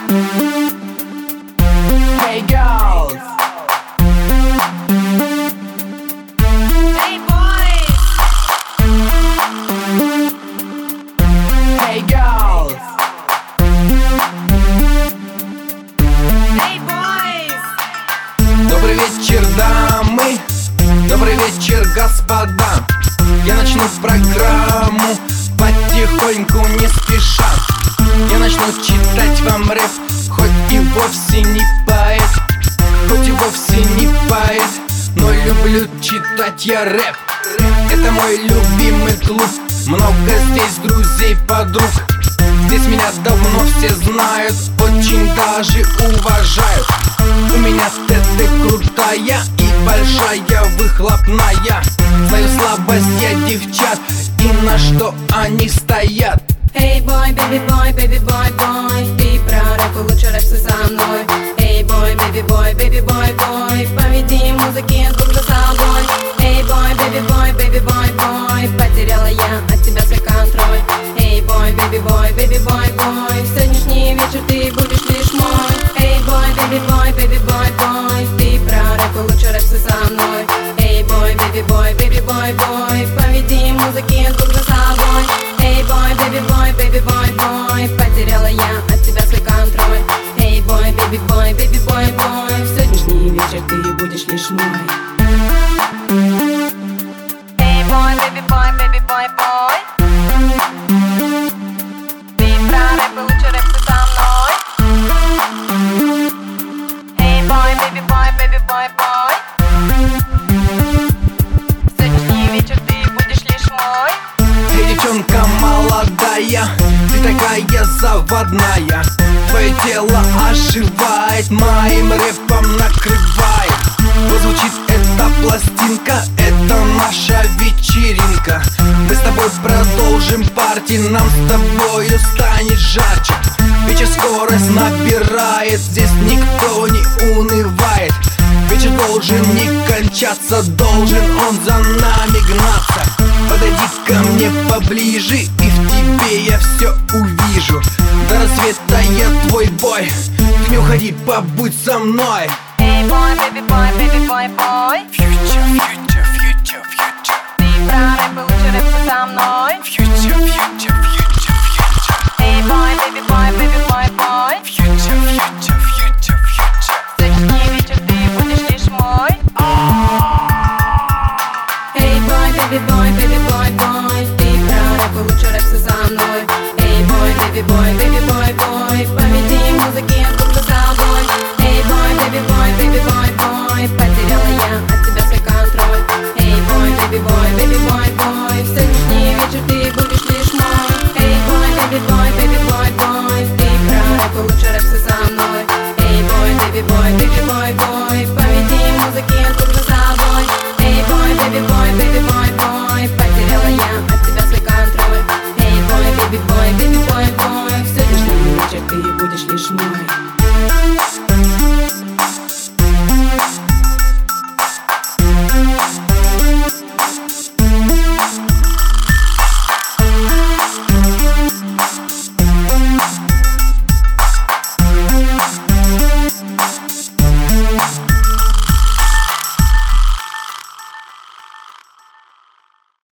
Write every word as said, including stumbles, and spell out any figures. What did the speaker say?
Hey girls. Hey boys. Hey girls. Hey boys. Добрый вечер, дамы. Добрый вечер, господа. Я начну программу потихоньку, не спеша. Я начну читать вам рэп, хоть и вовсе не поэт, хоть и вовсе не поэт, но люблю читать я рэп. Это мой любимый клуб, много здесь друзей, подруг. Здесь меня давно все знают, очень даже уважают. У меня тэты крутая и большая выхлопная. Знаю слабость я девчат и на что они стоят. Эй бой, бэби бой, бэби бой, бой, ты про рэп, лучше рэпсы со мной. Эй бой, бэби бой, бэби бой, бой, поведи музыки звук за собой. Эй бой, бэби бой, бэби бой, бой, потеряла я от тебя свой контроль. Эй бой, бэби бой, бэби бой, бой, в сегодняшний вечер ты будешь лишь мой. Эй бой, бэби бой, бэби бой, бой, ты про рэп, лучше рэпсы со мной. Эй бой, бэби бой, бэби бой, бой, поведи музыки звук за собой. Эй бой, бэби бой, бэби бой, бой, потеряла я от тебя свой контроль. Эй бой, бэби бой, бэби бой, бой, в сегодняшний вечер ты будешь лишь мой. Эй бой, бэби бой, бэби бой, бой, ты про рэп, лучше рэпсы со мной. Эй бой, бэби бой, бэби бой, бой, в сегодняшний вечер ты будешь лишь мой. Эй, девчонка молодая, ты такая заводная. Твое тело оживает, моим рэпом накрывает. Вот звучит эта пластинка, это наша вечеринка. Мы с тобой продолжим парти, нам с тобою станет жарче. Вечер скорость набирает, здесь никто не унывает. Вечер должен не кончаться, должен он за нами гнаться. Подойди ко мне поближе, и в тебе я все увижу. До рассвета я твой бой, ты не уходи, побудь со мной. Эй бой, бэби бой, бэби бой, бой, Future, future, future, future. ты про рэп, лучше рэпсы со мной. Future, future, future, future. Эй бой, бэби бой, бэби бой, бой, Future, future, future, future. в сегодняшний вечер ты будешь лишь мой. Эй бой, бэби бой, бэби бой, бой, ты про рэп, лучше рэпсы со мной. Эй бой, бэби бой, бэби бой, бой, поведи